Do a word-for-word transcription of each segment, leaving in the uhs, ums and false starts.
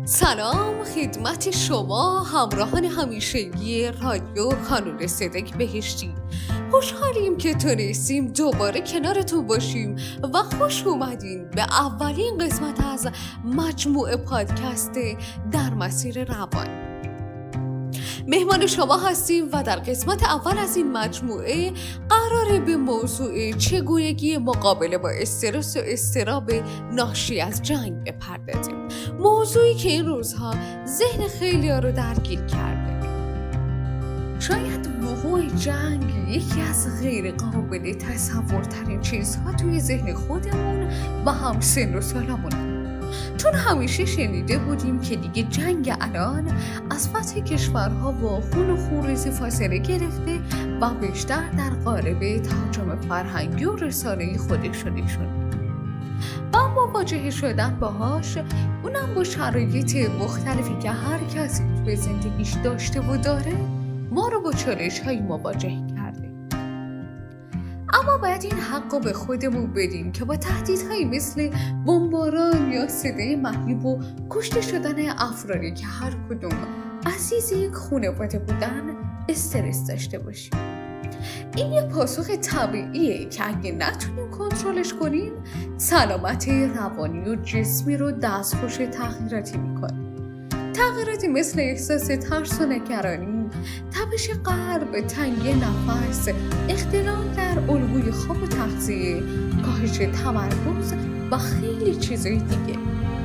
سلام خدمت شما همراهان همیشگی رادیو کانون صدق بهشتی. خوشحالیم که تونستیم دوباره کنارتون باشیم و خوش اومدین به اولین قسمت از مجموعه پادکست در مسیر روان. مهمان شما هستیم و در قسمت اول از این مجموعه قراره به موضوع چگونگی مقابله با استرس و اضطراب ناشی از جنگ بپردازیم. موضوعی که این روزها ذهن خیلی‌ها رو درگیر کرده. شاید وقوع جنگ یکی از غیر قابل تصورترین چیزها توی ذهن خودمون و هم سن و سالمون، چون همیشه شنیده بودیم که دیگه جنگ الان از فتح کشورها با خون و خونریزی فاصله گرفته و بیشتر در قالب تهاجم فرهنگی و رسانه‌ای خودش شده شد. و مواجهه شدن باهاش، اونم با شرایط مختلفی که هر کسی توی زندگیش داشته و داره، ما رو با چالش‌هایی مواجه کرده. اما باید این حق رو به خودمون بدیم که با تهدیدهایی مثل بمباران یا صدای مهیب و کشته شدن افرادی که هر کدوم عزیز یک خانواده بودن استرس داشته باشیم. این یه پاسخ طبیعیه که اگه نتونیم کنترلش کنیم، سلامت روانی و جسمی رو دستخوش تغییراتی میکنه. تغییراتی مثل احساس ترس و نگرانی، تپش قلب، تنگی نفس، اختلال در الگوی خواب و تغذیه، کاهش تمرکز و خیلی چیزای دیگه.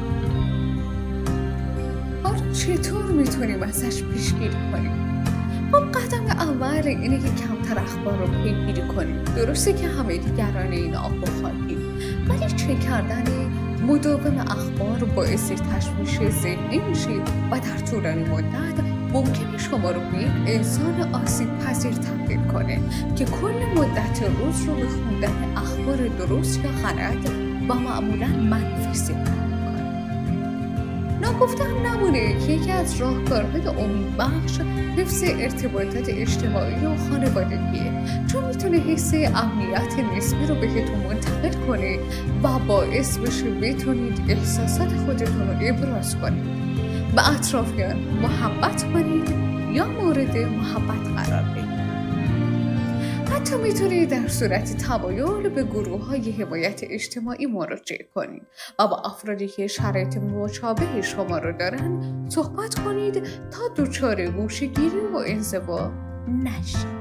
حالا چطور میتونیم ازش پیشگیری کنیم؟ خب قدم اول اینه که کمتر اخبار رو پیگیری کنیم. درسته که همه دیگران این آب و خاکیم، ولی چک کردن مداوم اخبار باعث تشویش ذهنی میشه و در طولانی مدت ممکنه شما رو به یک انسان آسیب پذیر تبدیل کنه که کل مدت روز رو به خوندن اخبار درست یا غلط و معمولا منفی سپری میکنه. ناگفته هم نمونه که یکی از راهکارهای امیدبخش حفظ ارتباطات اجتماعی و خانوادگیه، چون میتونه حس امنیت نسبی رو بهتون منتقل کنه و باعث بشه بتونید احساسات خودتون رو ابراز کنید، به اطرافیان محبت کنید یا مورد محبت قرار بدید. حتی میتونید در صورت تمایل به گروه‌های حمایت اجتماعی مراجعه کنید و با افرادی که شرایط مشابه شما رو دارن صحبت کنید تا دچار گوشه‌گیری و انزوا نشید.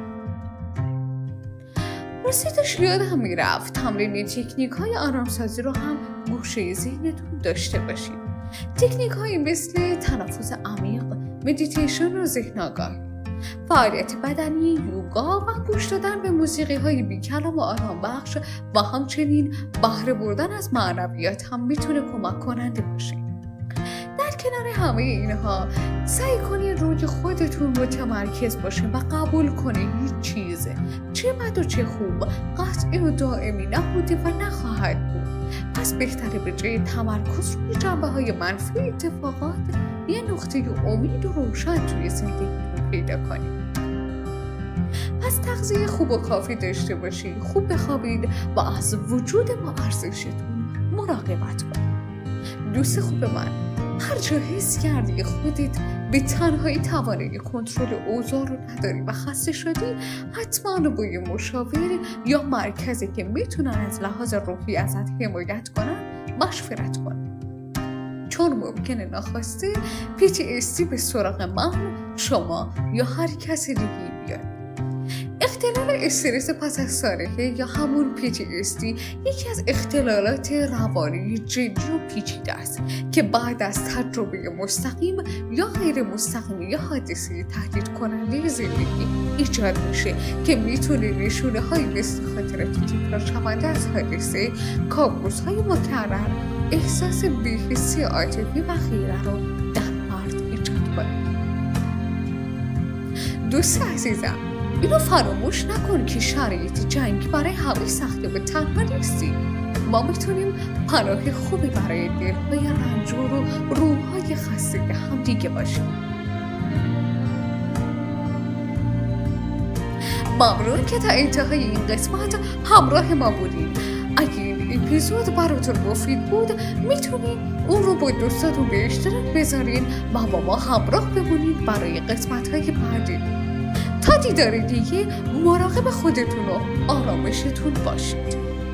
راستش یادم میرفت تمرین تکنیک‌های آرامسازی رو هم گوشه ذهنتون داشته باشید. تکنیک‌هایی مثل تنفس عمیق، مدیتیشن و ذهن آگاهی، فعالیت بدنی، یوگا و گوش دادن به موسیقی‌های بی‌کلام و آرامبخش و همچنین بهره بردن از معنویات هم میتونه کمک کننده باشه. در کنار همه اینها سعی کنید روی خودتون متمرکز باشه و قبول کنید هیچ چیز، چه بد و چه خوب، قطعی و دائمی نبوده و نخواهد بود. پس بهتره به جای تمرکز روی جنبه‌های منفی اتفاقات، یه نقطه امید و روشن توی زندگیتون پیدا کنید. پس تغذیه خوب و کافی داشته باشید، خوب بخوابید و از وجود با ارزشتون مراقبت کنید. دوست خوب من، هر جا حس کردی خودت به تنهایی توانایی کنترل اوضاع رو نداری و خسته شدی، حتما با یه مشاور یا مرکزی که میتونن از لحاظ روحی ازت حمایت کنن مشورت کن، چون ممکنه ناخواسته پی تی اس دی به سراغ من، شما یا هر کسی دیگه بیاد. اختلال استرس پس از سالحه یا همون پی تی اس دی یکی از اختلالات روانی جدی و پیچیده است که بعد از تجربه مستقیم یا غیر مستقیم یا حادثه تهدید کننده زندگی ایجاد میشه که میتونه نشونه های مثل خاطرات تکرار شونده از حادثه، کابوس های مکرر، احساس بی‌حسی عاطفی و غیره رو در فرد ایجاد کنه. دوست عزیزم، اینو فراموش نکن که شرایط جنگ برای همه سخته و تنها نیستی. ما میتونیم پناه خوبی برای دلهای رنجور و روحهای خسته هم دیگه باشیم. ممنون که تا انتهای این قسمت همراه ما بودید. اگه این اپیزود براتون مفید بود میتونید اون رو با دوستاتون به اشتراک بذارین و با ما همراه بمونید برای قسمت‌های بعدی. تا دیدار دیگه مراقب خودتون و آرامشتون باشید.